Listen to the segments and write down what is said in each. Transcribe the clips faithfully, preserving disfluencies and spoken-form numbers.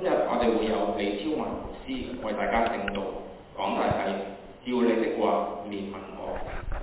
日我哋會有李超文牧師為大家證道，講題係照你的話憐憫我。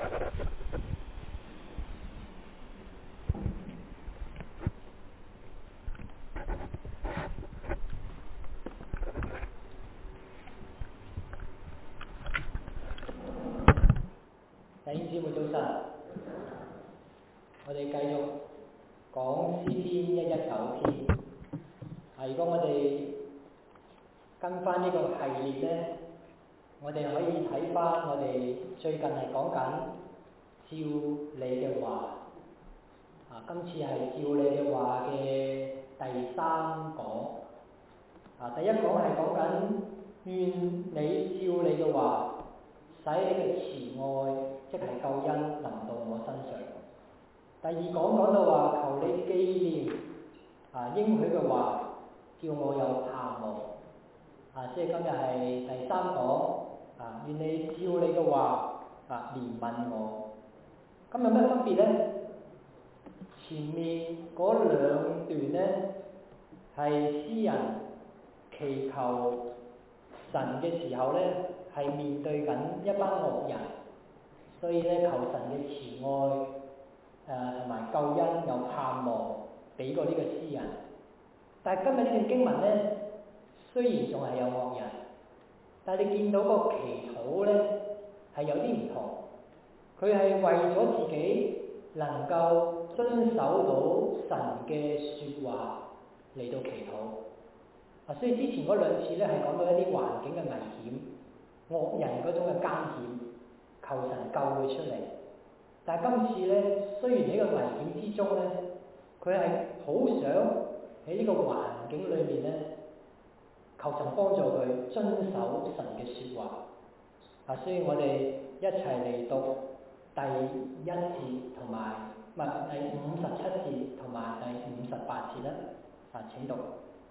弟兄姊妹早晨，我哋繼續講詩篇一一九篇。啊，如果我哋跟翻呢個系列呢，我哋可以睇翻我哋最近係講緊照你嘅話。啊，今次係照你嘅話嘅第三講。啊，第一講係講緊願你照你嘅話，使你嘅慈愛，即係救恩臨到我身上。第二講講到話，求你紀念啊應許嘅話，叫我有盼望。啊，即係今日係第三講啊，願你照你嘅話啊憐憫我。咁有咩分別呢？前面嗰兩段呢，係詩人祈求神嘅時候呢，係面對緊一班惡人，所以咧求神嘅慈愛誒同埋救恩有盼望俾過呢個詩人。但係今日呢段經文咧，雖然仲係有惡人，但係你見到個祈禱咧係有啲唔同，佢係為咗自己能夠遵守到神嘅説話嚟到祈禱。啊，所以之前嗰兩次咧係講到一啲環境嘅危險、惡人嗰種嘅艱險，求神救佢出嚟。但係今次咧，雖然喺個危險之中咧，佢係好想喺呢個環境裏面咧，求神幫助佢遵守神嘅説話。啊，所以我哋一齊嚟讀第一節同埋唔係第五十七節同埋第五十八節啦。啊，請讀。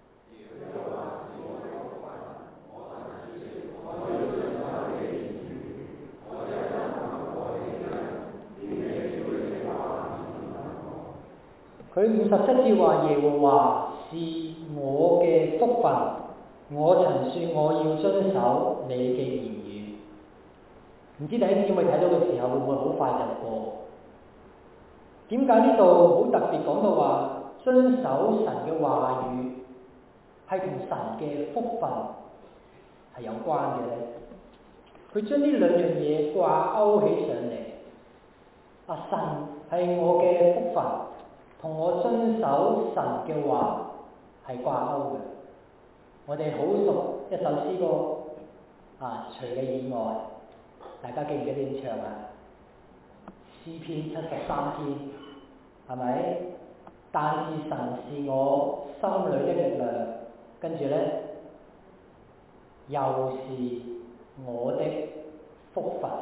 佢五十七節話：耶和華是我嘅福分，我曾說我要遵守你嘅言語。唔知弟兄姊妹睇到嘅時候會唔會好快就過？點解呢度好特別講到話遵守神嘅話語係同神嘅福分係有關嘅咧？佢將呢兩樣嘢掛鈎起上嚟。啊，神係我嘅福分，同我遵守神嘅話係掛鈎嘅。我哋好熟一首詩歌啊，除你以外，大家記唔記得點唱啊？詩篇七十三篇，係咪？但是神是我心裏的力量，跟住呢，又是我的福分，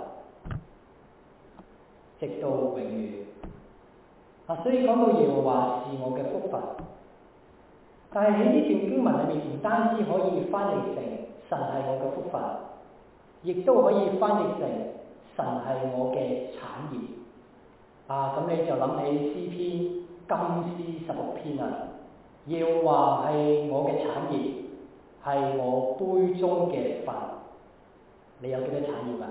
直到永遠。啊，所以講到耶和華是我嘅福分，但係喺呢段經文裏面，唔單止可以翻譯成神係我嘅福分，亦都可以翻譯成神係我嘅產業。啊，咁你就諗起詩篇金詩十六篇啦。耶和華係我嘅產業，係我杯中嘅分。你有幾多產業啊？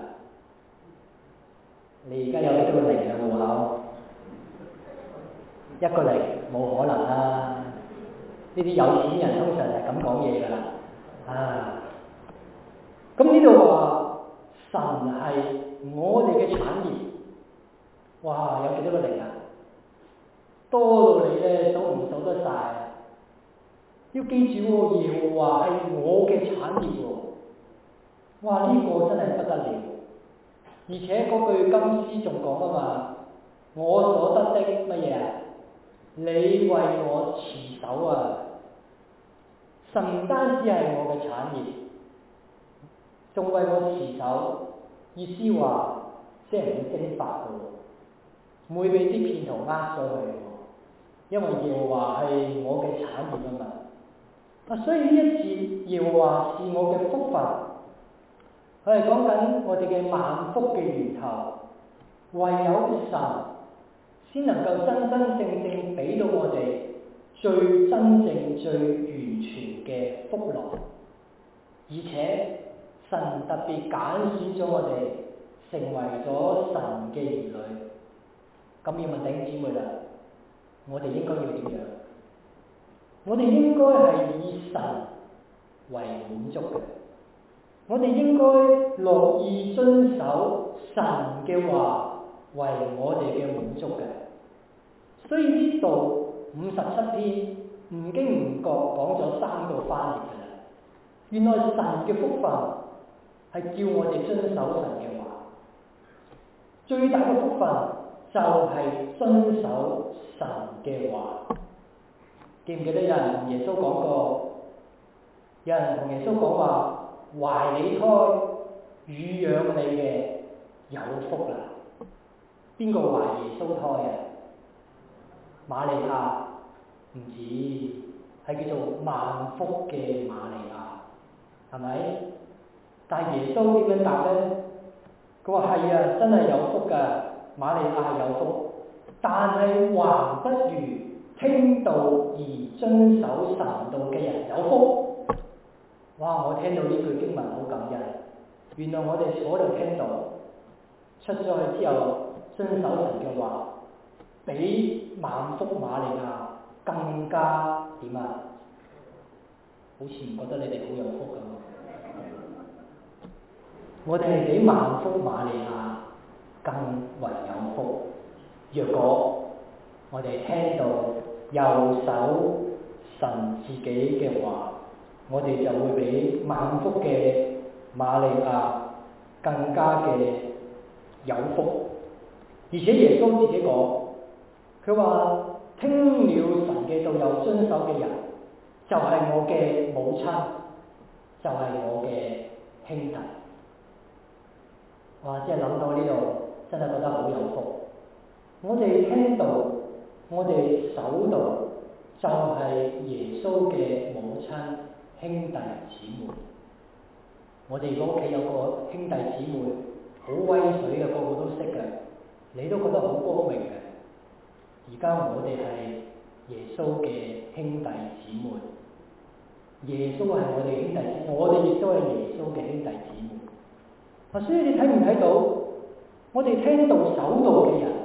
你而家有幾多個零嘅戶口？一個零冇可能啦！呢啲有錢人通常係咁講嘢㗎啦。啊，咁呢度話神係我哋嘅產業，哇！有幾多個零啊？多到你咧數唔數得晒。要記住喎，耶和華係我嘅產業喎。哇！呢、這個真係不得了。而且嗰句金詩仲講啊嘛，我所得的乜嘢啊？你為我持守啊！神唔單止係我嘅產業，仲為我持守。意思話即係唔會蒸發嘅喎，唔會俾啲騙徒呃咗佢喎。因為耶和華係我嘅產業啊嘛。啊，所以呢一節耶和華是我嘅福分，佢係講緊我哋嘅萬福嘅源頭，唯有神先能夠真真正正俾到我哋最真正、最完全嘅福樂，而且神特別揀選咗我哋成為咗神嘅兒女。咁要問弟兄姊妹啦，我哋應該要點樣？我哋應該係以神為滿足嘅，我哋應該樂意遵守神嘅話為我哋嘅滿足嘅。所以呢度五十七篇唔經唔覺講咗三個翻譯嘅啦。原來神嘅福分係叫我哋遵守神嘅話，最大嘅福分就係遵守神嘅話。記唔記得有人同耶穌講過？有人同耶穌講話，懷你胎乳養你嘅有福啦。邊個懷耶穌胎啊？瑪利亞唔止，係叫做萬福嘅瑪利亞，係咪？但係耶穌點樣答呢？佢話係啊，真係有福㗎，瑪利亞係有福，但係還不如聽道而遵守神道嘅人有福。哇！我聽到呢句經文好感恩，原來我哋坐喺度聽道，出咗去之後遵守神嘅話，比萬福瑪利亞更加點啊？好似唔覺得你哋好有福咁。我哋係比萬福瑪利亞更為有福。若果我哋聽到右手神自己嘅話，我哋就會比萬福嘅瑪利亞更加嘅有福。而且耶穌自己講，佢話聽了神嘅道又遵守嘅人，就係我嘅母親，就係我嘅兄弟。哇！即係諗到呢度，真係覺得好有福。我哋聽道，我哋守道，就係耶穌嘅母親、兄弟姊妹。我哋如果屋企有個兄弟姊妹，好威水嘅，個個都識嘅，你都覺得好光榮嘅。而家我哋係耶穌嘅兄弟姊妹，耶穌係我哋兄弟姊妹，我哋亦都係耶穌嘅兄弟姊妹。啊，所以你睇唔睇到？我哋聽道守道嘅人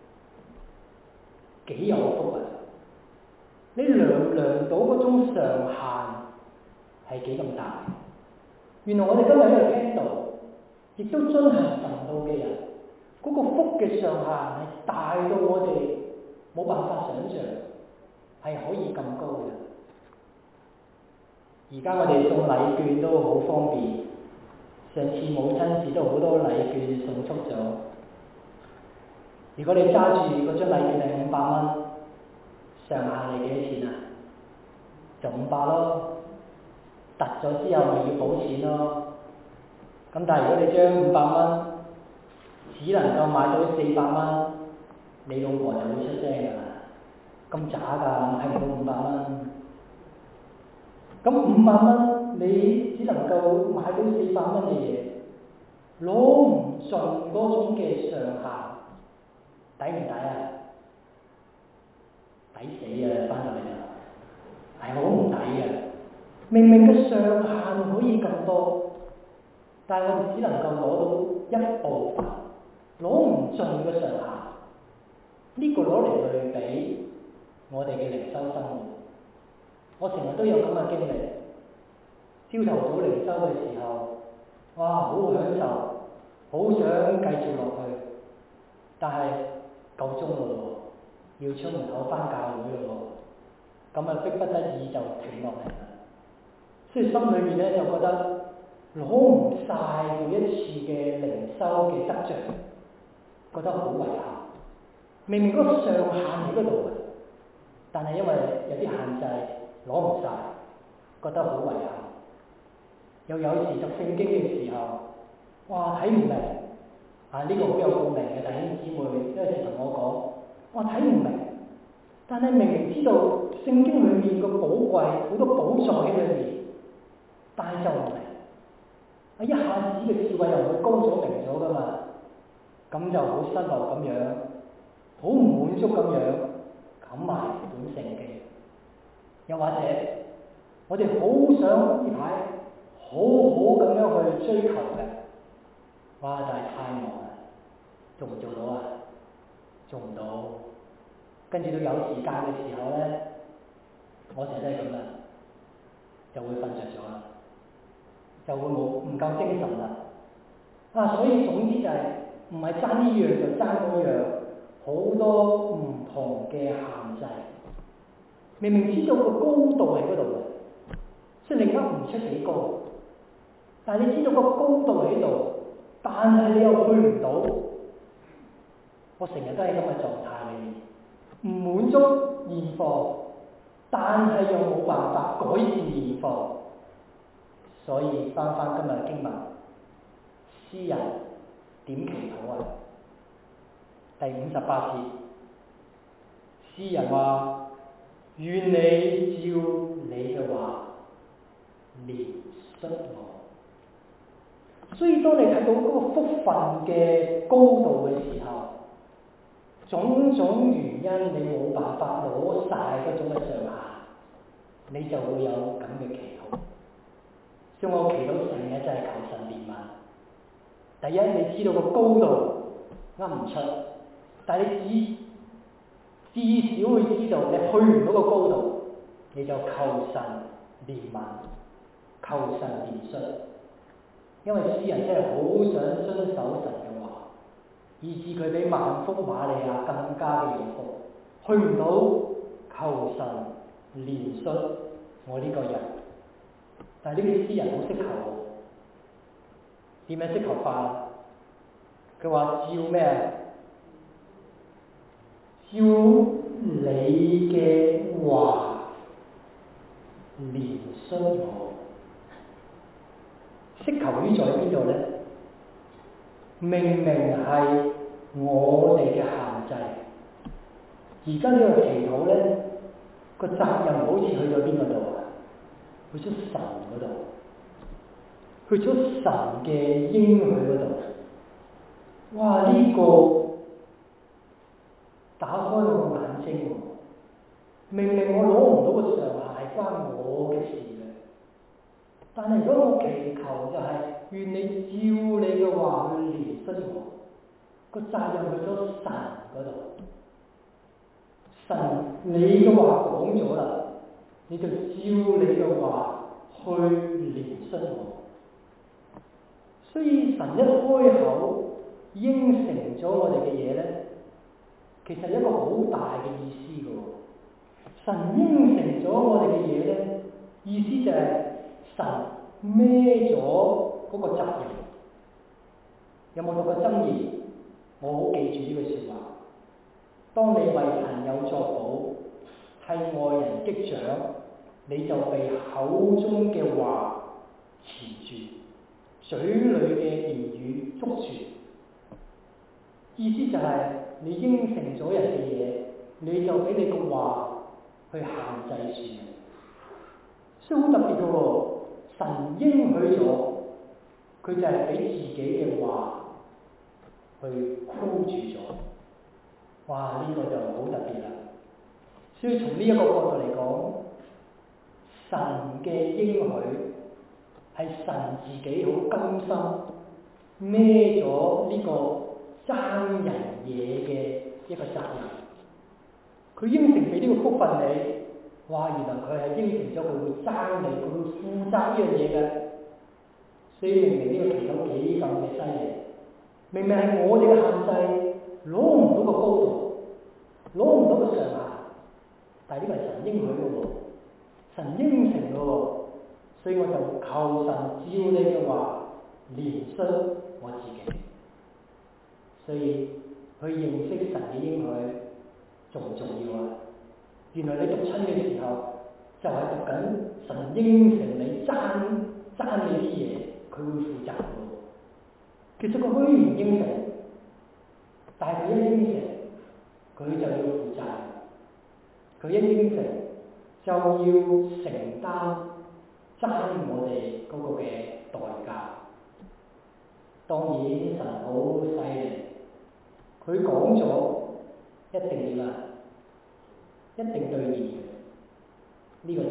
幾有福啊！你量唔量到嗰種上限係幾咁大？原來我哋今日喺度聽道，亦都遵行神道嘅人，嗰、那個福嘅上限係大到我哋冇辦法想象，係可以咁高嘅。而家我哋送禮券都好方便，上次母親節都好多禮券送出咗。如果你揸住嗰張禮券係五百蚊，上限係幾多錢啊？就五百咯，突咗之後咪要補錢咯。咁但係如果你將五百蚊只能夠買到四百蚊，你老婆就會出聲㗎啦。咁渣㗎，買唔到五百蚊。咁五百蚊你只能夠買到四百蚊嘅嘢，攞唔盡嗰種嘅上限，抵唔抵啊？抵死啊！翻到嚟就係好唔抵嘅。明明嘅上限可以咁多，但係我哋只能夠攞到一部分，攞唔盡嘅上限。呢、這個攞嚟對比我哋嘅靈修生活。我成日都有咁嘅經歷，朝頭早靈修嘅時候，哇，好享受，好想繼續落去，但係夠鐘咯喎，要出門口返教會咯喎，咁啊迫不得已就停落嚟啦。所以心裏面咧就覺得攞唔晒每一次嘅靈修嘅得著，覺得好遺憾。明明嗰個上限喺嗰度嘅，但係因為有啲限制。攞唔晒，覺得好遺憾。又有時讀聖經嘅時候，哇睇唔明，啊呢、這個好有共鳴嘅弟兄姊妹，有時同我講，哇睇唔明，但係明明知道聖經裏面個寶貴好多寶藏喺裏面，但係就唔明，啊一下子嘅智慧又會高咗明咗噶嘛，咁就好失落咁樣，好唔滿足咁樣，冚埋本聖經。 又或者我哋好想呢排好好咁樣去追求嘅，哇！但係太忙啦，做唔做到啊？做唔到。跟住到有時間嘅時候咧，我成日都係咁啦，就會瞓着咗啦，就會冇唔夠精神啦。啊，所以總之就係唔係爭呢樣就爭嗰樣，好多唔同嘅限制。明明知道個高度喺嗰度嘅，雖然你噏唔出幾高，但係你知道個高度喺度，但係你又去唔到。我成日都喺咁嘅狀態裏面，唔滿足現況，但係又冇辦法改善現況。所以翻翻今日嘅經文，詩人點祈禱啊？第五十八節，詩人話：願你照你嘅話憐恤我。所以當你睇到嗰個福分嘅高度嘅時候，種種原因你冇辦法攞晒嗰種嘅上限，你就會有咁嘅祈禱。所以我祈禱成日就係求神憐憫。第一，你知道個高度噏唔出，但係你至至少會知道你去唔到個高度，你就求神憐憫，求神憐恤。因為詩人真係好想遵守神嘅話，以致佢比萬福瑪利亞更加嘅有福。去唔到，求神憐恤我呢個人。但係呢啲詩人好識求，點樣識求法？佢話照咩啊？照你嘅話憐恤我。識求於在邊度呢？明明係我哋嘅限制，而家呢個祈禱呢，個責任好似去到邊個度啊？去咗神嗰度，去咗神嘅應許嗰度。哇！呢、這個打開我個眼睛，明明我攞唔到個上限係關我嘅事嘅，但係如果我祈求就係、是、願你照你嘅話去憐恤我，個責任去咗神嗰度。神你嘅話講咗啦，你就照你嘅話去憐恤我。所以神一開口應承咗我哋嘅嘢咧，其實一個好大嘅意思嘅喎。神應承咗我哋嘅嘢咧，意思就係神孭咗嗰個責任。有冇讀過箴言？我好記住呢句説話。當你為朋友作保，替愛人擊掌，你就被口中嘅話持住，嘴裏嘅言語捉住。意思就係、是、你應承咗人嘅嘢，你就俾你個話去限制住。所以好特別嘅喎，神應許咗，佢就係俾自己嘅話去箍住咗。哇！呢、這個就好特別啦。所以從呢一個角度嚟講，神嘅應許係神自己好甘心孭咗呢個爭人嘢嘅一個責任。佢應承俾呢個福分你，哇！原來佢係應承咗佢會爭你，佢會負責呢樣嘢嘅。所以明明呢個祈禱幾咁嘅犀利，明明係我哋嘅限制，攞唔到個高度，攞唔到個上限，但係呢個係神應許嘅喎，神應承嘅喎，所以我就求神照你嘅話憐恤我自己。所以去認識神嘅應許重唔重要啊？原來你讀親嘅時候，就係、是、讀緊神應承你爭爭你啲嘢，佢會負責嘅喎。其實佢可以唔應承，但係佢一應承，佢就要負責。佢一應承就要承擔爭我哋嗰個嘅代價。當然神好犀利，佢講咗一定點啊，一定兌現嘅。呢、這個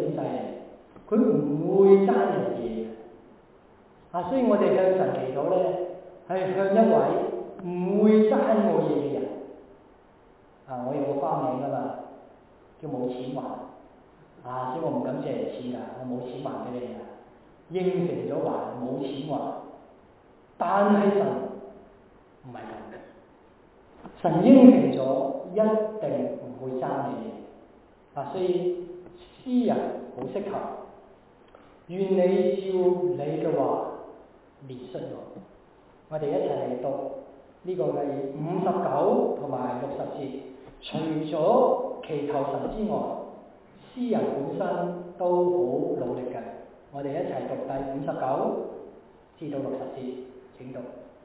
佢唔會爭人嘢啊！所以我哋向神祈禱咧，係向一位唔會爭我嘢嘅人啊！我有個花名㗎嘛，叫冇錢還啊！所以我唔敢借人錢㗎，我冇錢還俾你啊！應承咗還，冇錢還，但係神唔係咁，神應承咗一定唔會爭你嘢啊！所以詩人好適合，願你照你嘅話憐恤我。我哋一齊嚟讀呢個嘅五十九同埋六十節。除咗祈求神之外，詩人本身都好努力嘅。我哋一齊讀第五十九至到六十節，請讀。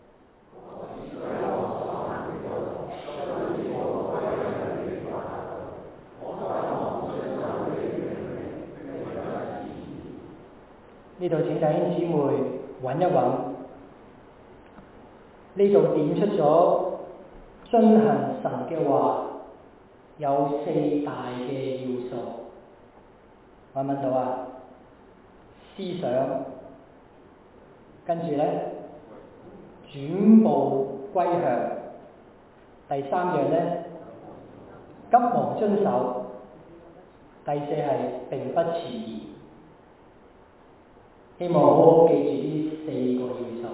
呢度請弟兄姊妹揾一揾，呢度點出咗遵行神嘅話有四大嘅要素，揾唔揾到啊？思想，跟住咧轉步歸向，第三樣咧急忙遵守，第四係並不遲疑。希望好好記住呢四個要素：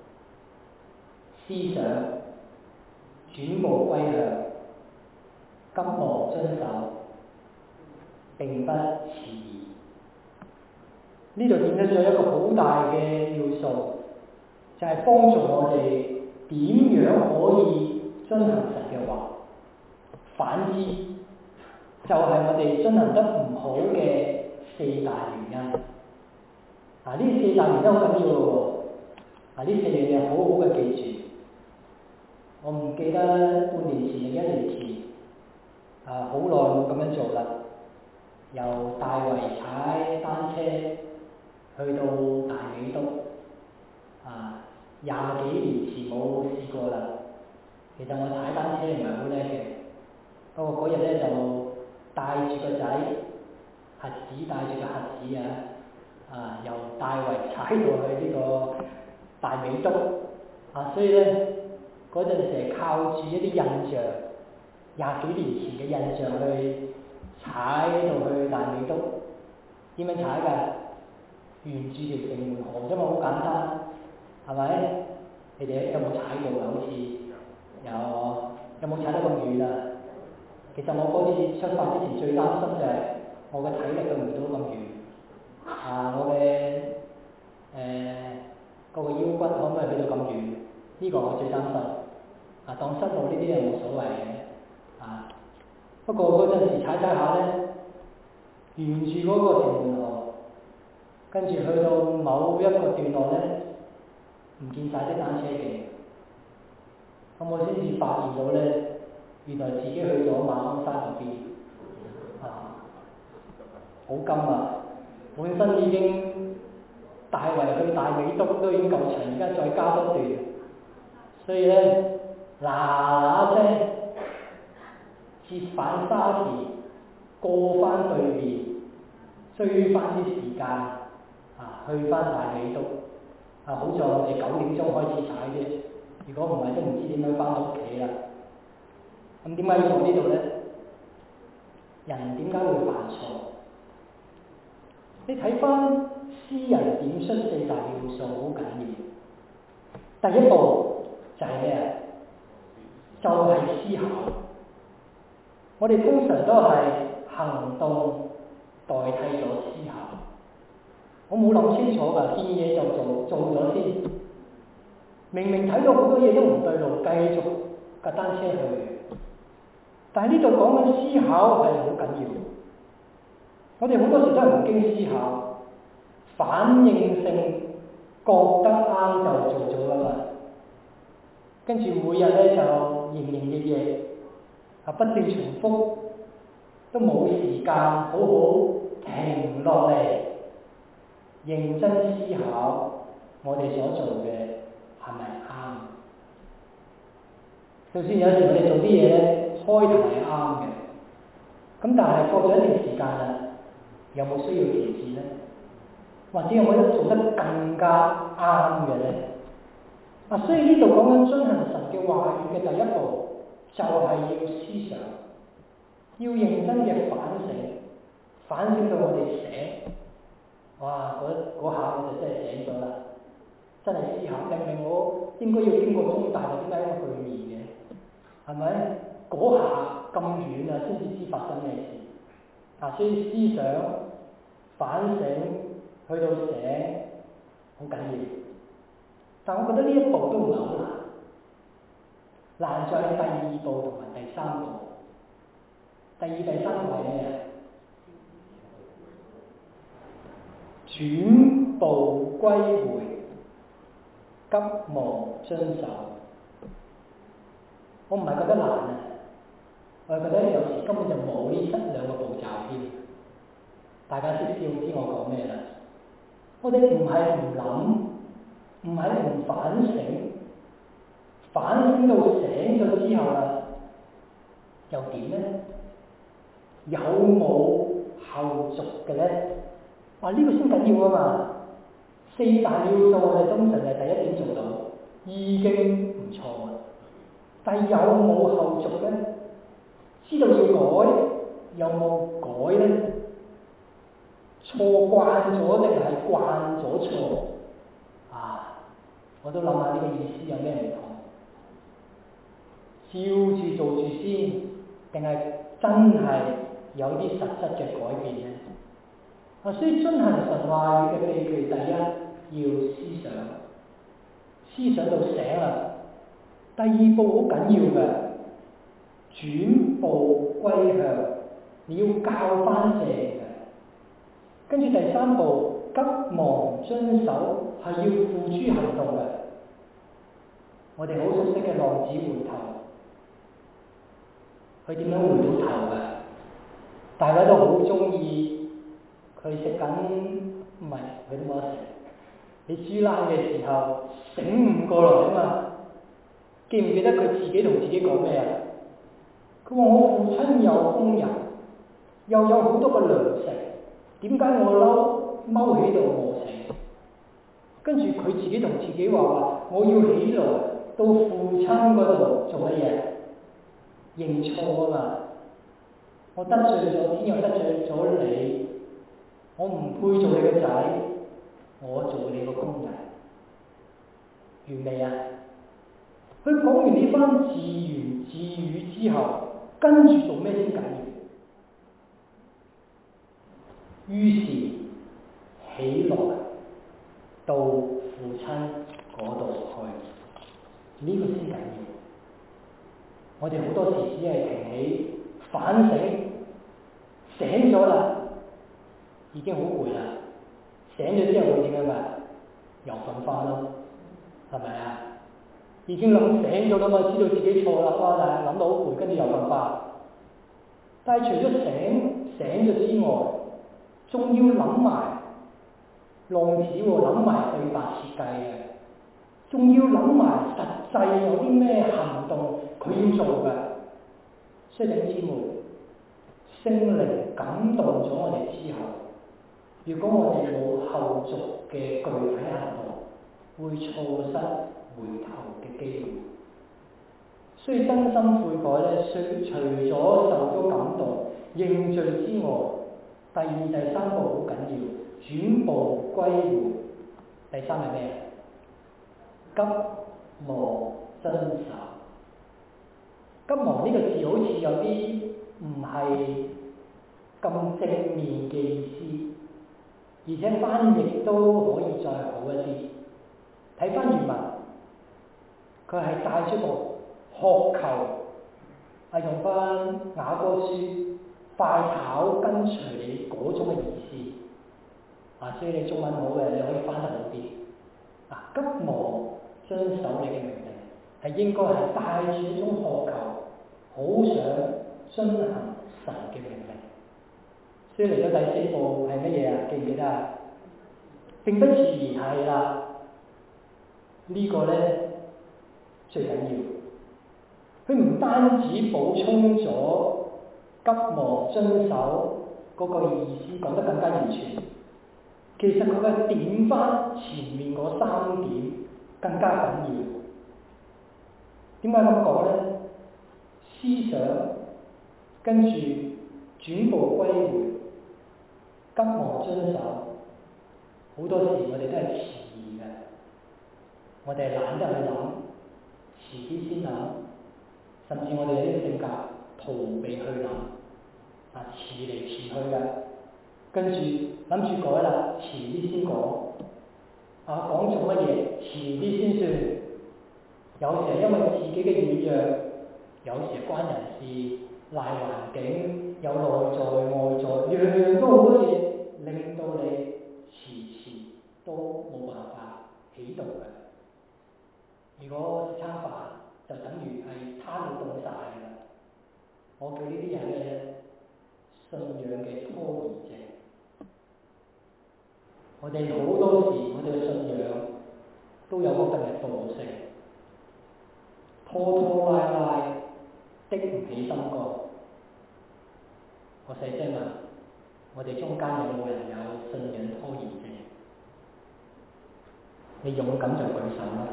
思想、轉步歸向、急忙遵守，並不遲疑。呢度點出咗一個好大嘅要素，就係、是、幫助我哋點樣可以遵行神嘅話。反之，就係、是、我哋遵行得唔好嘅四大原因。啊！呢四大原因好緊要嘅喎，啊呢四樣嘢好好嘅記住。我唔記得半年前定一年前，啊好耐冇咁樣做啦。由大圍踩單車去到大美督，啊廿幾年前冇試過啦。其實我踩單車唔係好叻嘅，不過嗰日咧就帶住個仔，核子帶住個核子啊！啊！由大圍踩到去呢個大美督啊，所以咧嗰陣時係靠住一啲印象，廿幾年前嘅印象去踩到去大美督。點樣踩㗎？沿住條城門河啫嘛，好簡單，係咪？你哋有冇踩過啊？好似有，有冇踩得咁遠啊？其實我嗰次出發之前最擔心就係我嘅體力去唔到咁遠。啊！我嘅誒個個腰骨可唔可以去到咁遠？呢、這個我最擔心。啊，當失路呢啲係冇所謂嘅。啊，不過嗰陣時踩踩下咧，沿住嗰個城門河，跟住去到某一個段落咧，唔見晒啲單車嘅。咁我先至發現到咧，原來自己去咗馬鞍山嗰邊。啊，好金啊！本身已經大圍去大美督都已經夠長，而家再加多段，所以咧嗱嗱聲折返沙田，過翻對面，追翻啲時間啊，去翻大美督啊！好在我哋九點鐘開始踩啫，如果唔係都唔知點樣翻到屋企啦。咁點解要講呢度咧？人點解會犯錯？你睇翻詩人點出四大要素好緊要。第一步就係咩啊？就係、是、思考。我哋通常都係行動代替咗思考。我冇諗清楚㗎，見嘢就做，做咗先。明明睇到好多嘢都唔對路，繼續架單車去。但係呢度講緊思考係好緊要。我哋好多時都係唔經思考，反應性覺得啱就做咗啦嘛，跟住每日咧就營營役役，啊不斷重複，都冇時間好好停落嚟，認真思考我哋所做嘅係咪啱？就算有時我哋做啲嘢咧，開頭係啱嘅，咁但係過咗一段時間啦，有冇需要調節咧？ 或者有冇得做得更加啱嘅咧？啊，所以呢度講緊遵行神嘅話語嘅第一步，就係要思想，要認真嘅反省，反省到我哋醒。哇！嗰嗰下我就真係醒咗啦，真係思考，明明我應該要經過中大，點解要去面嘅？係咪？嗰下咁遠啊，先至知發生咩事。啊，所以思想、反省，去到醒，好緊要。但我覺得呢一步都唔係好難，難在第二步同埋第三步。第二、第三步係咩啊？轉步歸回，急忙遵守。我唔係覺得難啊，我係覺得有時根本就冇呢七兩個步驟添。大家識笑知我講咩啦？我哋唔係唔諗，唔係唔反省，反省到醒咗之後啦，又點呢？有冇後續嘅咧？啊，呢、這個先緊要啊嘛！四大要素我哋通常係第一點做到，已經唔錯啊。但係有冇後續咧？知道要改，有冇改咧？錯慣咗定係慣咗錯？啊，我都諗下呢個意思有咩唔同？照住做住先，定係真係有啲實質嘅改變咧？啊，所以遵行神話語嘅秘訣，第一要思想，思想到醒啦。第二步好緊要嘅，轉步歸向，你要教翻正嘅。跟住第三步，急忙遵守，係要付諸行動嘅。我哋好熟悉嘅浪子回頭，佢點樣回到頭嘅？大家都好中意佢食緊，唔係佢都冇得食。你豬欄嘅時候醒唔過來啊嘛？記唔記得佢自己同自己講咩啊？佢話我父親有工人，又有好多個糧食，點解我嬲踎喺度餓死？跟住佢自己同自己話話，我要起來到父親嗰度做乜嘢？認錯啊嘛！我得罪咗天，又得罪咗你，我唔配做你個仔，我做你個工人，完未啊？佢講完呢番自言自語之後，跟住做咩先緊要？於是起來到父親嗰度去，呢、這個先緊要。我哋好多時只係停喺反省，醒咗啦，已經好攰啦。醒咗之後會點樣啊？又瞓翻咯，係咪啊？已經諗醒咗啦嘛，知道自己錯啦，哇！但係諗到好攰，跟住又瞓翻。但係除咗醒醒咗之外，仲要諗埋浪子喎，諗埋對白設計嘅，仲要諗埋實際有啲咩行動佢要做嘅。所以弟兄姊妹，聖靈感動咗我哋之後，如果我哋冇後續嘅具體行動，會錯失回頭嘅機會。所以真心悔改咧，除咗受咗感動、認罪之外，第二、第三步好緊要，轉步歸回。第三係咩？急忙遵守。急忙呢個字好似有啲唔係咁正面嘅意思，而且翻譯都可以再好一啲。睇翻原文，佢係帶出個渴求，係用翻雅歌書快跑跟隨你嗰種嘅意思。啊，所以你中文好嘅，你可以翻得好啲。啊，急忙遵守你嘅命令，係應該係帶住一種渴求，好想遵行神嘅命令。所以嚟到第四步係乜嘢啊？記唔記得啊？並不自然係啦。呢個咧最緊要，佢唔單止補充咗急忙遵守嗰個意思，講得更加完全。其其實佢係點翻前面嗰三點更加緊要。點解咁講呢？思想跟住轉步歸回，急忙遵守，好多時我哋都係遲疑嘅，我哋懶得去諗，遲啲先諗，甚至我哋有啲性格逃避去諗，啊遲嚟遲去嘅，跟住諗住改啦，遲啲先講，啊講做乜嘢，遲啲先算，有時係因為自己嘅軟弱，有時係關人事，賴環境，有內在外在，樣樣都好多嘢，令到你遲遲都冇辦法起動嘅。如果食餐飯就等於係攤到凍晒㗎啦，我叫呢啲人嘅信仰嘅拖延症。我哋好多時，我哋嘅信仰都有嗰份嘅惰性，拖拖拉拉，的唔起心肝。我細聲問，我哋中間有冇人有信仰拖延症？你勇敢就舉手啦！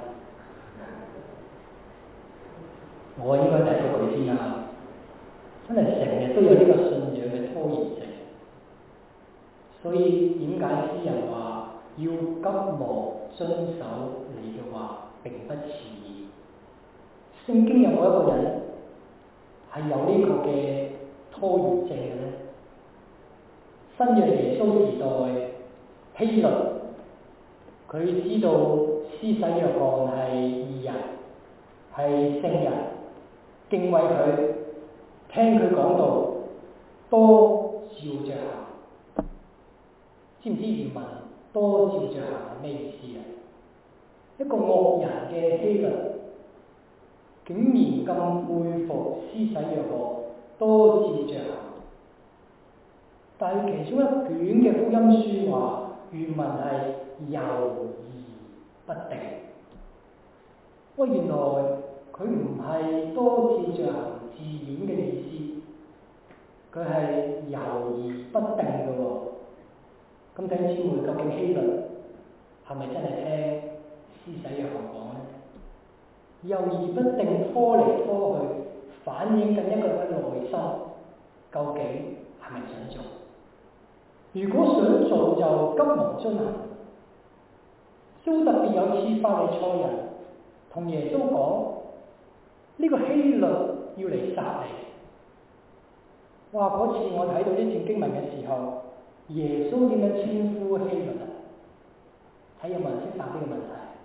我應該第一個舉先啊！真係成日都有呢個信仰嘅拖延症，所以點解詩人話要急忙遵守你嘅話並不遲疑？聖經有冇一個人係有呢個嘅拖延症嘅呢？新約耶穌時代，希律佢知道施洗約翰係義人，係聖人，敬畏佢，聽佢講道，多照着行。知唔知原文多照着行係咩意思啊？一個惡人嘅希律，竟然咁佩服施洗約翰，多照着行。但係其中一卷嘅福音書話，原文係猶豫不定。喂，原來佢唔係多照着行字面嘅意思，佢係猶豫不定嘅喎。咁弟兄姊妹，究竟希律係咪真係聽施洗約翰講呢？猶豫不定，拖嚟拖去，反映緊一個人嘅內心究竟係咪想做？如果想做就急忙進行。都特別有次法利賽人同耶穌講：呢、這個希律要嚟殺你。哇！嗰次我睇到呢段經文嘅時候，耶穌點樣稱呼希律啊？睇有冇人識答呢個問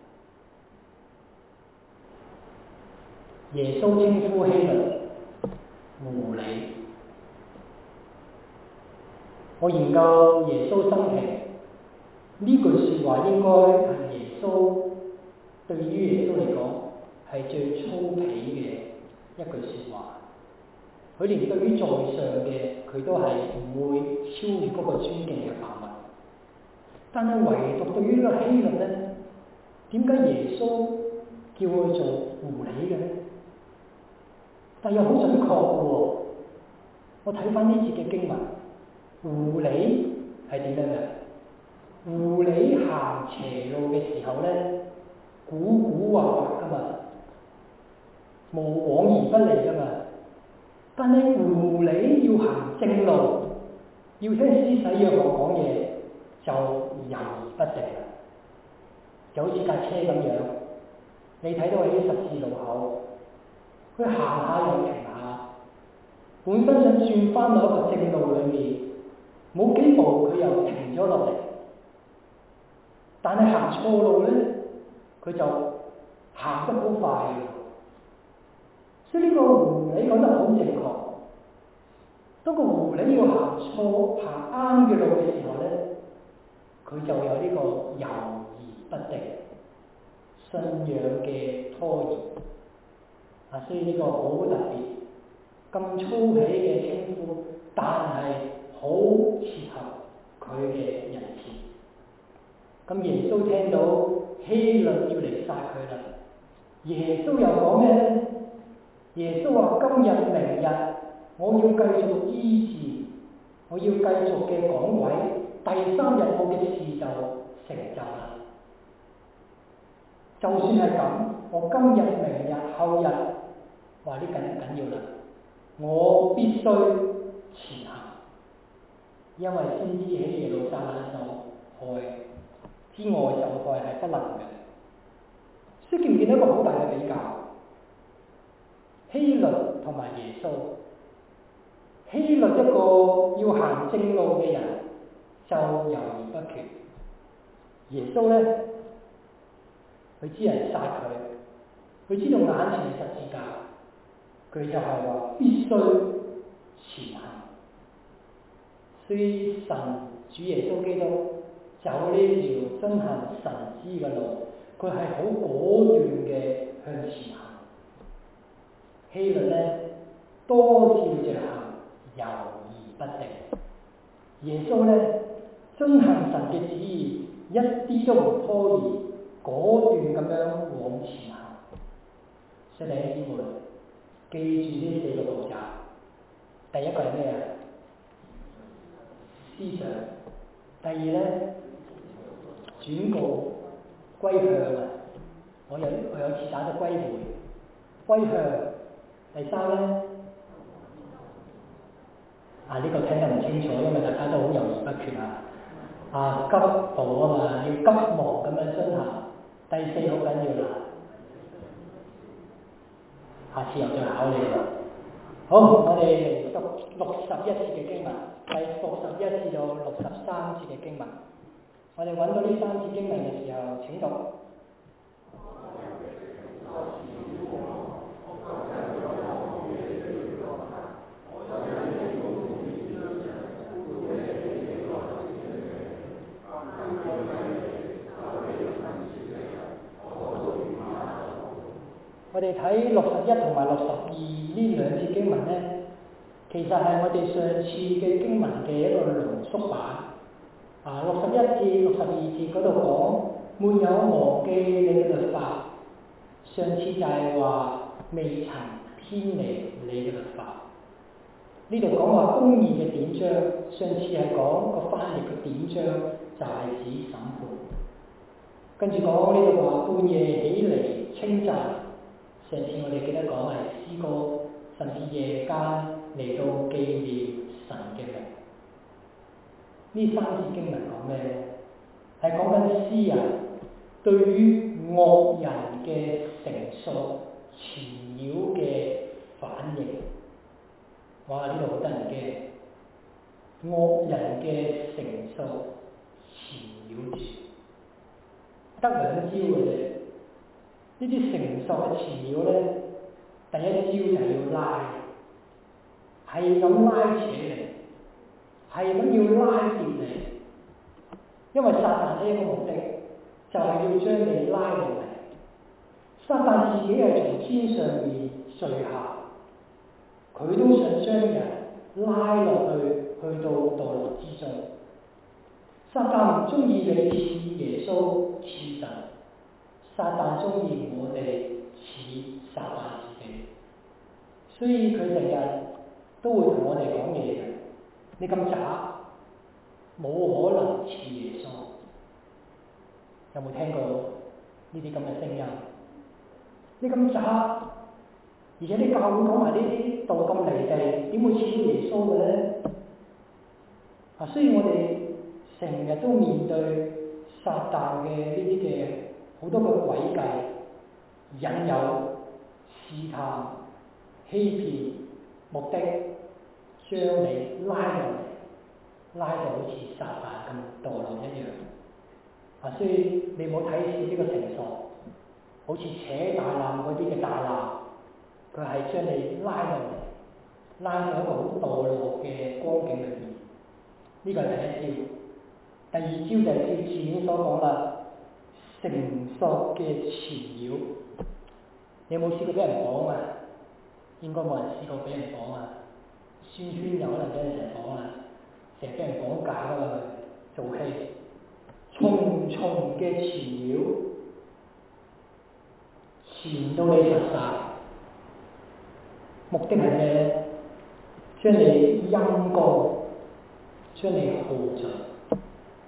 題？耶穌稱呼希律狐狸。我研究耶穌生平，呢句説話應該係耶穌對於耶穌嚟講係最粗鄙嘅一句説話。佢連對於在上嘅佢都係唔會超越嗰個尊敬嘅範圍，但係唯獨對於呢個希律呢，點解耶穌叫佢做狐狸嘅呢？但又好準確嘅喎。我睇翻呢節嘅經文，狐狸係點樣嘅？狐狸行斜路嘅時候呢，古古惑惑噶嘛，無往而不利噶嘛。但係狐狸要行正路，要聽施洗約翰講嘢，就猶豫不定啦。就好似架車咁樣，你睇到喺十字路口，佢行下又停下，本身想轉翻到一個正路裏面，冇幾步佢又停咗落嚟。但係行錯路呢，佢就行得好快嘅。所以呢個狐狸講得好正確。當個狐狸要行錯行啱嘅路嘅時候呢，佢就有呢個猶豫不定、信仰嘅拖延。啊，所以呢個好特別，咁粗鄙嘅稱呼，但係好切合佢嘅人設。咁耶穌聽到希律要嚟殺佢啦，耶穌又講咩呢？耶穌話：今日明日我要繼續醫治，我要繼續嘅講位，第三日我嘅事就成就啦。就算係咁，我今日、明日、後日，話呢緊緊要啦，我必須前行，因為先知喺耶路撒冷受害之外受害係不能嘅。所以見唔見到一個好大嘅比較？希律同埋耶穌，希律一個要行正路嘅人就猶豫不決，耶穌呢，佢知人殺佢，佢知道眼前係十字架，佢就係話必須前行。所以神主耶穌基督走呢條遵行神旨嘅路，佢係好果斷嘅向前行。希律呢，多照着行，猶豫不定。耶穌呢，遵行神嘅旨意，一啲都唔拖延，果斷咁樣往前行。所以弟兄姊妹，記住呢四個步驟。第一個係咩啊？思想。第二呢，轉告歸向啊！我有我有次打咗歸回，歸向。第三呢，啊呢、這個聽得唔清楚，因為大家都好猶豫不決啊！啊急步啊嘛，要急忙咁樣進行。第四好緊要啦，下次又再考你啦。好，我哋讀六十一節嘅經文，第六十一至到六十三節嘅經文。我哋揾到呢三節經文嘅時候，請讀。我哋睇六十一同埋六十二呢兩節經文呢，其實係我哋上次嘅經文嘅一個濃縮版。啊，六十一至六十二節嗰度講，沒有忘記你嘅律法。上次就係話未曾偏離你嘅律法。呢度講話公義嘅典章，上次係講個翻譯嘅典章就係指審判。跟住講呢度話半夜起嚟稱讚。上次我哋記得講係詩歌，甚至夜間嚟到紀念神嘅名。呢三節經文講咩咧？係講緊詩人對於惡人嘅成數纏繞嘅反應。哇！呢度好得人驚，惡人嘅成數纏繞住，得兩招嘅啫。呢啲成數嘅纏繞咧，第一招就係要拉，係咁拉扯嚟，係咁要拉跌你，因為撒旦呢一個目的就係要將你拉落嚟。撒旦自己係從天上面墜下，佢都想將人拉落去，去到墮落之中。撒旦唔中意你似耶穌似神。撒旦中意我哋似撒旦自己，所以佢成日都會同我哋講嘢嘅。你咁渣，冇可能似耶穌。有冇聽過呢啲咁嘅聲音？你咁渣，而且啲教會講埋呢啲道咁離地，點會似到耶穌嘅咧？啊，所以我哋成日都面對撒旦嘅呢啲嘅好多個詭計、引誘、試探、欺騙，目的將你拉落嚟，拉到好似撒旦咁墮落一樣。啊，所以你冇睇少呢個成數，好似扯大纜嗰啲嘅大纜，佢係將你拉落嚟，拉到一個好墮落嘅光景裏面。呢個係第一招。第二招就係照前面所講啦。成索嘅纏繞，你有冇試過俾人綁啊？應該冇人試過俾人綁啊。宣宣有可能俾人成日綁啊，成日俾人綁架㗎嘛，做戲。重重嘅纏繞，纏到你實晒，目的係咩咧？將你陰乾，將你耗盡，好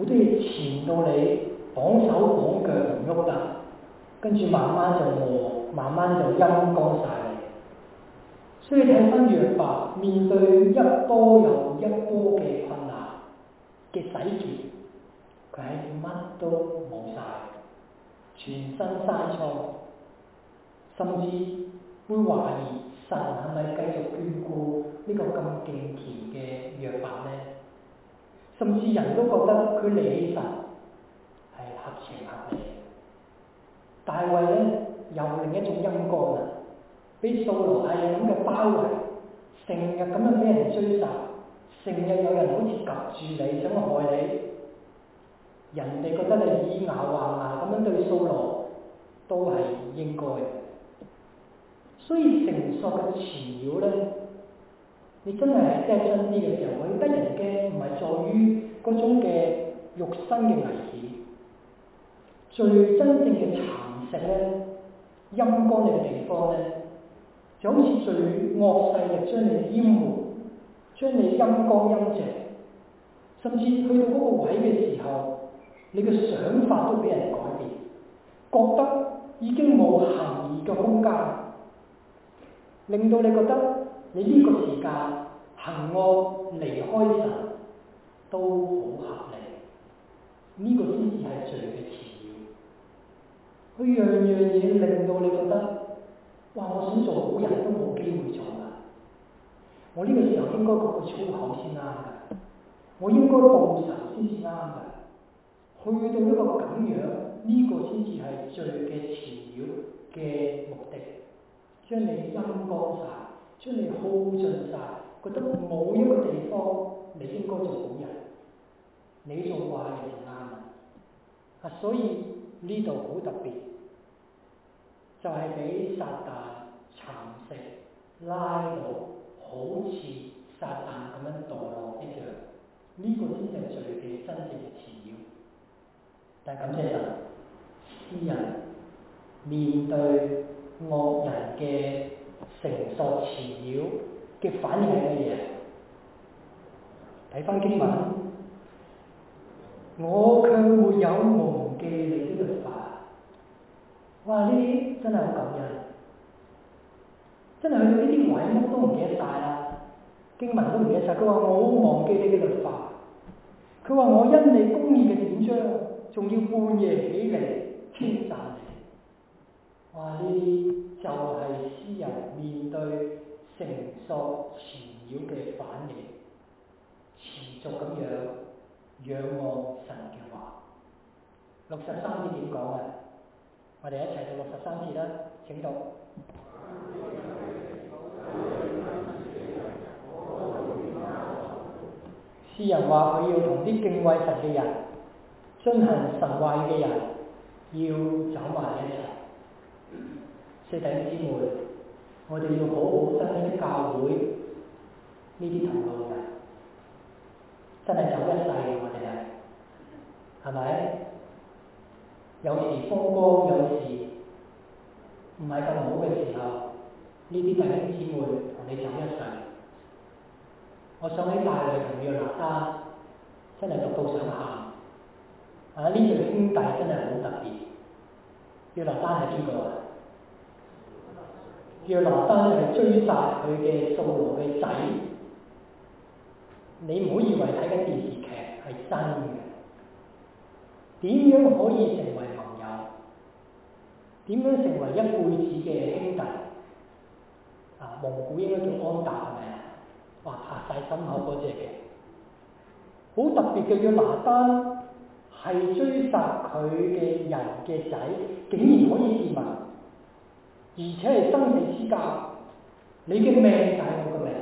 好多嘢纏到你綁手綁腳唔喐得，跟住慢慢就磨，慢慢就陰乾晒你。所以睇翻約伯面對一波又一波嘅困難嘅洗劫，佢係乜都冇晒，全身生瘡，甚至會懷疑神係咪繼續眷顧呢個咁敬虔嘅約伯呢？甚至人都覺得佢離棄神係合情合理。大衛呢，又另一種陰乾啊，俾掃羅係咁嘅包圍，成日咁樣俾人追殺，成日有人好似及住你想害你，人哋覺得你以牙還牙咁樣對掃羅都係應該嘅。所以繩索嘅纏繞呢，你真係係聽真啲嘅時候，佢得人驚唔係在於嗰種嘅肉身嘅危險，最真正嘅蠶食呢，陰乾你嘅地方呢，就好似最惡勢力將你淹沒，將你陰乾陰淨，甚至去到嗰個位嘅時候，你嘅想法都俾人改變，覺得已經冇行義嘅空間，令到你覺得你呢個時間行惡離開神都好合理，呢、這個先至係罪嘅纏繞。佢樣樣嘢令到你覺得，哇！我想做好人都冇機會做啦。我呢個時候應該講個粗口先啱㗎，我應該報仇先至啱㗎。去到一個咁樣，呢、這個先至係罪嘅纏繞嘅目的，將你陰乾晒，將你耗盡晒，覺得冇一個地方你應該做好人，你做壞人就啱啦。啊，所以呢度好特別，就係、是、俾撒旦蠶食拉到，好似撒旦咁樣墮落一樣，呢、這個先係罪嘅真正嘅纏繞。但係感謝神，詩人面對惡人嘅繩索纏繞嘅反應係乜嘢？睇返經文，我卻沒有忘記你的律法。哇！呢啲真係好感恩，真係去到呢啲位乜都唔記得晒啦，經文都唔記得晒。佢話我冇忘記你嘅律法，佢話我因你公義嘅典章，仲要半夜起嚟稱讚你。哇！呢啲就係詩人面對繩索纏繞嘅反應，持續咁樣仰望神嘅話。六十三節點講啊？我哋一齊到六十三節啦，請讀。詩人話佢要同啲敬畏神嘅人，遵行神話語嘅人，要走埋一齊。四弟兄姊妹，我哋要好好珍惜教會呢啲同路人，真係走一世嘅我哋係，係咪？有時風光，有時唔係咁好嘅時候，呢啲弟兄姊妹同你走一世。我想起大衛同約拿單，真係讀到想喊。啊！呢對兄弟真係好特別。約拿單係邊個啊？約拿單就係追殺佢嘅掃羅嘅仔。你唔好以為睇緊電視劇係真嘅。點樣可以成為朋友？點樣成為一輩子嘅兄弟？啊，蒙古應該叫安達係咪啊？哇，拍晒心口嗰隻嘅，好特別嘅。約拿單係追殺佢嘅人嘅仔，竟然可以結盟，而且係生死之交。你嘅命就係我嘅命，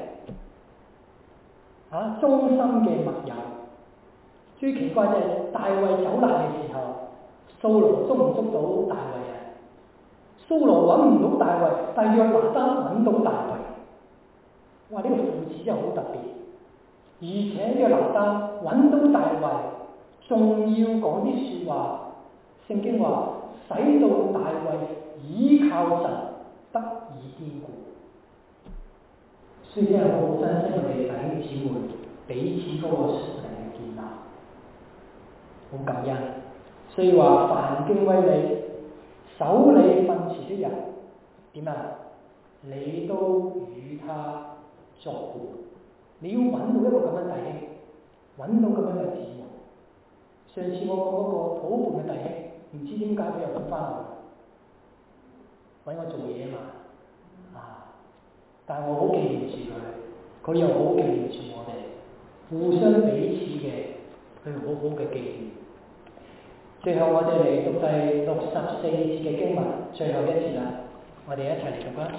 啊，忠心嘅密友。最奇怪就係大衛走難嘅時候，掃羅捉唔捉到大衛啊？掃羅揾唔到大衛，但約拿單揾到大衛。哇！呢、這個父子真係好特別，而且約拿單揾到大衛，仲要講啲説話。聖經話，使到大衛倚靠神得以堅固。所以真係好好珍惜我哋弟兄姊妹彼此嗰個屬靈嘅建立。 好感恩。所以話凡敬畏你、守你訓詞的人，點啊？你都與他作伴。你要揾到一個咁樣弟兄，揾到咁樣嘅姊妹。上次我講嗰個土伴嘅弟兄，唔知點解佢又揾翻我，揾我做嘢嘛啊！但係我好紀念住佢，佢又好紀念住我哋，互相彼此嘅去好好嘅紀念。最後我哋嚟讀第六十四節嘅經文，最後一節啦，我哋一齊嚟讀啦。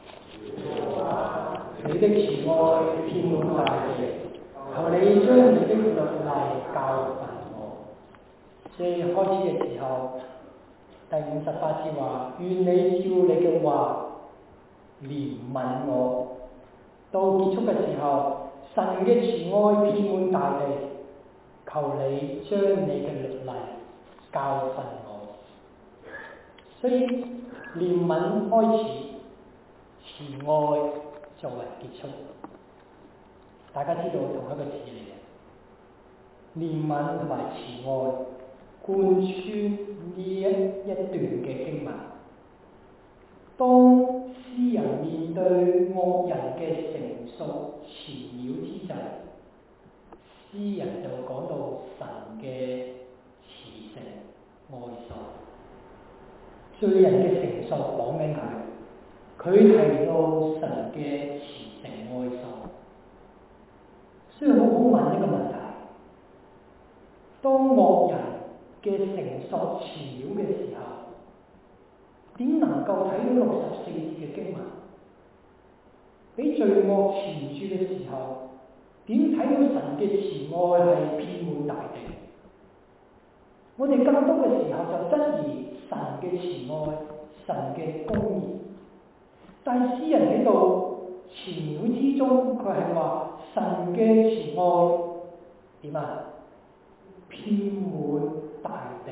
你的慈愛遍滿大地，求你將你的律例教訓我。所以開始嘅時候，第五十八節話：願你照你嘅話憐憫我。到結束嘅時候，神嘅慈愛遍滿大地，求你將你嘅律例教訓我。所以憐憫開始，慈愛作為結束。大家知道同一個字嚟嘅，憐憫同埋慈愛貫穿呢一一段嘅經文。當詩人面對惡人嘅成熟纏繞之際，詩人就講到神嘅慈繩愛索。罪人嘅成熟講緊佢，佢提到神嘅慈繩愛索。所以好好問一個問題：當惡人嘅成熟纏繞嘅時候，點能夠睇到六十四節嘅經文？俾罪惡纏住嘅時候，點睇到神嘅慈愛係遍滿大地？我哋更多嘅時候就質疑神嘅慈愛、神嘅公義。但係詩人喺度纏繞之中，佢係話神嘅慈愛點啊？遍滿大地。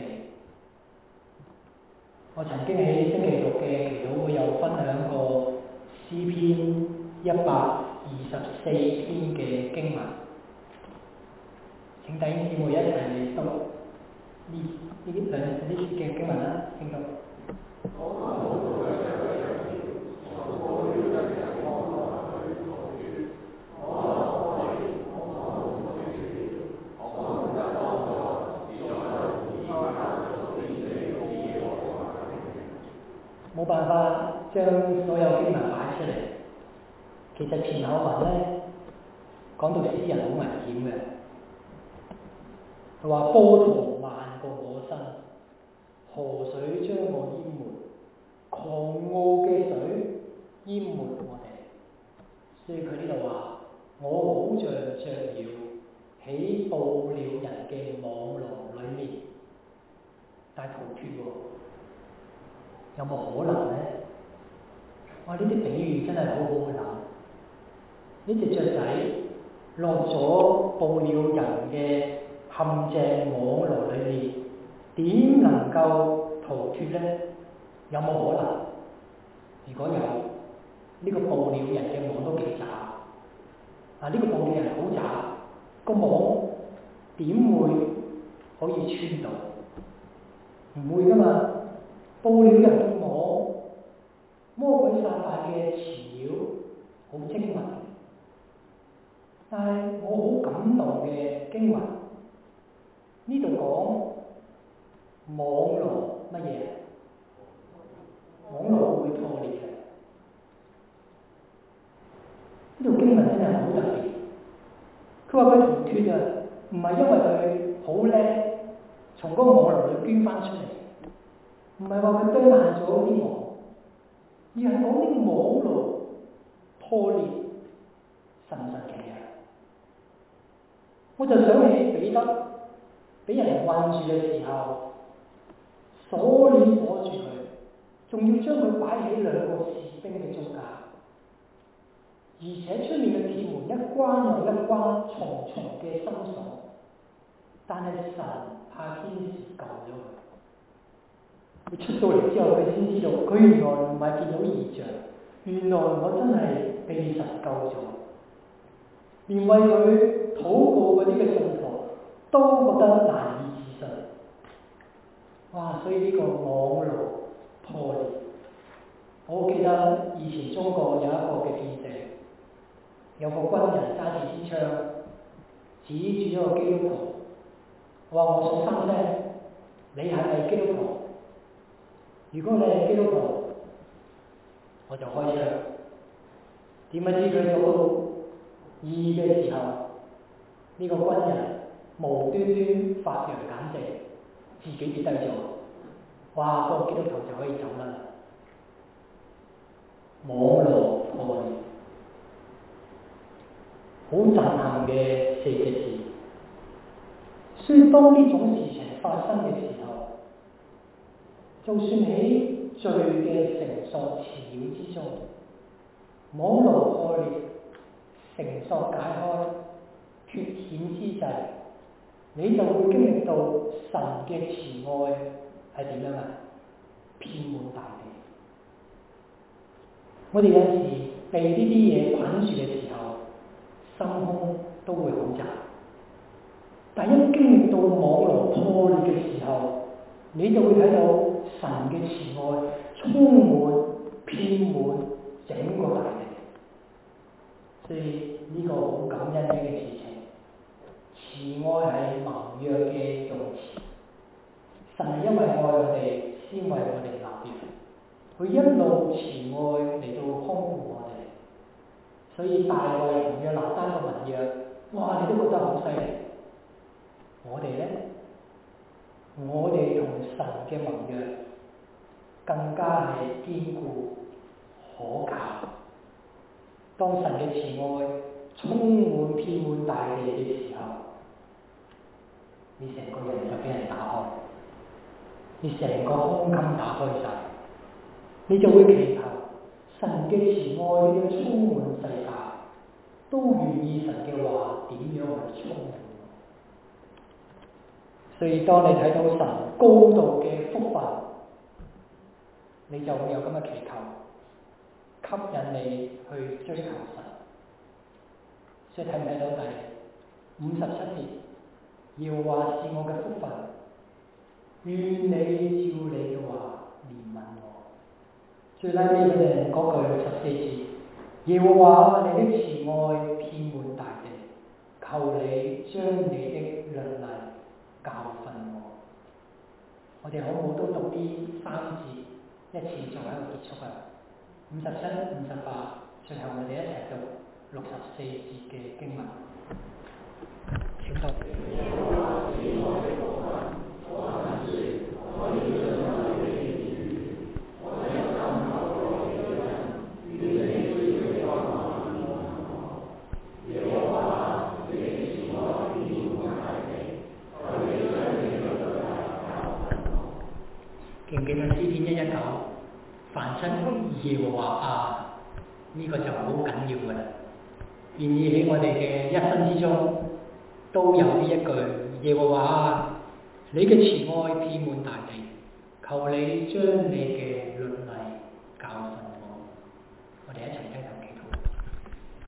我曾經喺星期六嘅祈禱會有分享過詩篇一百二十四篇嘅經文，請弟兄姊妹一齊嚟讀呢呢兩呢啲嘅經文啦，請讀。冇辦法將所有經文擺出嚟，其實前後文咧講到詩人好危險嘅。佢話波濤漫過我身，河水將我淹沒，狂傲嘅水淹沒我哋。所以佢呢度話：我好像雀鳥喺捕鳥人嘅網羅裡面，但係逃脫喎。有冇可能呢？哇！呢啲比喻真係好好諗。呢隻雀仔落咗捕鳥人嘅陷阱網羅裏面，點能夠逃脫呢？有冇可能？如果有，呢、這個捕鳥人嘅網都幾渣。啊！呢、這個捕鳥人好渣，個網點會可以穿到？唔會㗎嘛！捕鳥人嘅網，魔鬼撒旦嘅纏繞，好精密。但係我好感動嘅經文，呢度講網羅乜嘢？網羅會破裂嘅。呢度經文真係好特別。佢話佢逃脫啊，唔係因為佢好叻，從嗰個網羅裏捐翻出嚟。唔係話佢堆爛咗啲網，而係講啲網路破裂，神唔神奇啊？我就想起彼得俾人困住嘅時候，鎖鏈鎖住佢，仲要將佢擺喺兩個士兵嘅中間，而且出面嘅鐵門一關又一關，重重嘅深鎖，但係神派天使救咗佢。佢出到嚟之後，佢先知道，佢原來唔係見到異象，原來我真係被神救咗。連為佢禱告嗰啲嘅信徒都覺得難以置信。 哇！所以呢個網路破裂，我記得以前中國有一個嘅記者，有個軍人揸住支槍指住咗個基督徒，話我想申聲，你係咪基督徒？如果你係基督徒，我就開槍。點不知佢數到二嘅時候，呢、這個軍人無端端發揚簡直，自己跌低咗。哇！嗰、那個基督徒就可以走啦。網路破裂，好震撼嘅四隻字。所以當呢種事情發生嘅時候，就算喺罪嘅繩索纏繞之中，網路破裂，繩索解開，脫險之際，你就會經歷到神嘅慈愛係點樣啊？遍滿大地。我哋有時被呢啲嘢捆住嘅時候，心胸都會好窄。但一經歷到網路破裂嘅時候，你就會睇到神嘅慈愛充滿遍滿整個大地。所以呢個好感恩嘅事情，慈愛係盟約嘅用詞。神係因為愛我哋，先為我哋立約，佢一路慈愛嚟到康復我哋。所以大衛同約拿單個盟約，哇！你都覺得好犀利。我哋呢？我哋同神嘅盟約更加係堅固可靠。當神嘅慈愛充滿遍滿大地嘅時候，你成個人就俾人打開，你成個胸襟打開晒，你就會祈求神嘅慈愛點樣充滿世界，都願意神嘅話點樣去充滿。所以當你睇到神高度嘅福分，你就會有咁嘅祈求，吸引你去追求神。所以睇唔睇到第五十七節？耶和華是我嘅福分，願你照你嘅話憐憫我。最拉尾佢哋嗰句六十四節，耶和華你的慈愛遍滿大地，求你將你的律例教訓我。我哋好唔好都讀呢三節一次作為一個結束啊？五十七、五十八，最後我哋一齊讀六十四節嘅經文。請讀。記唔記得詩篇一一九？凡親耶和華啊，呢、這個就好緊要㗎啦。然而喺我哋嘅一生之中，都有呢一句：耶和華啊，你嘅慈愛遍滿大地，求你將你嘅律例教訓我。我哋一齊聽。